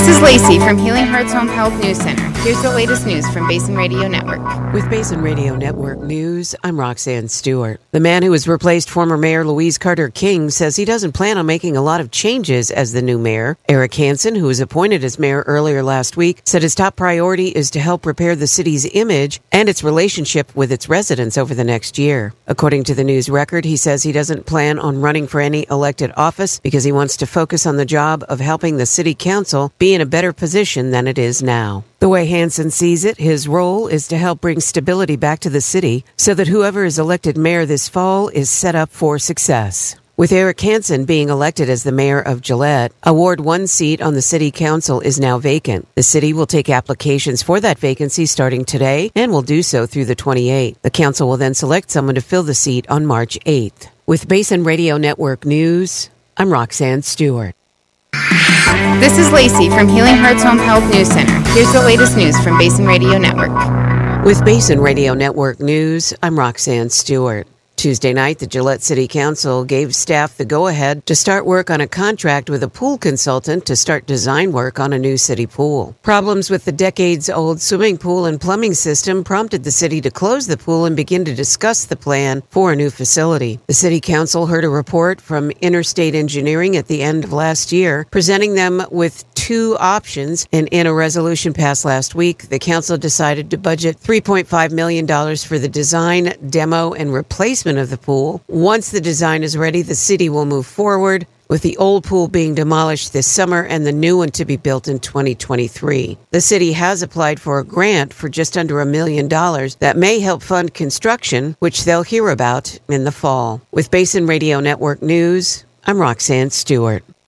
This is Lacey from Healing Hearts Home Health News Center. Here's the latest news from Basin Radio Network. With Basin Radio Network News, I'm Roxanne Stewart. The man who has replaced former Mayor Louise Carter King says he doesn't plan on making a lot of changes as the new mayor. Eric Hansen, who was appointed as mayor earlier last week, said his top priority is to help repair the city's image and its relationship with its residents over the next year. According to the News Record, he says he doesn't plan on running for any elected office because he wants to focus on the job of helping the city council be in a better position than it is now. The way Hansen sees it, his role is to help bring stability back to the city so that whoever is elected mayor this fall is set up for success. With Eric Hansen being elected as the mayor of Gillette, a Ward 1 seat on the city council is now vacant. The city will take applications for that vacancy starting today and will do so through the 28th. The council will then select someone to fill the seat on March 8th. With Basin Radio Network News, I'm Roxanne Stewart. This is Lacey from Healing Hearts Home Health News Center. Here's the latest news from Basin Radio Network. With Basin Radio Network News, I'm Roxanne Stewart. Tuesday night, the Gillette City Council gave staff the go-ahead to start work on a contract with a pool consultant to start design work on a new city pool. Problems with the decades-old swimming pool and plumbing system prompted the city to close the pool and begin to discuss the plan for a new facility. The City Council heard a report from Interstate Engineering at the end of last year, presenting them with two options, and in a resolution passed last week, the council decided to budget $3.5 million for the design, demo, and replacement of the pool. Once the design is ready, the city will move forward with the old pool being demolished this summer and the new one to be built in 2023. The city has applied for a grant for just under $1 million that may help fund construction, which they'll hear about in the fall. With Basin Radio Network News, I'm Roxanne Stewart.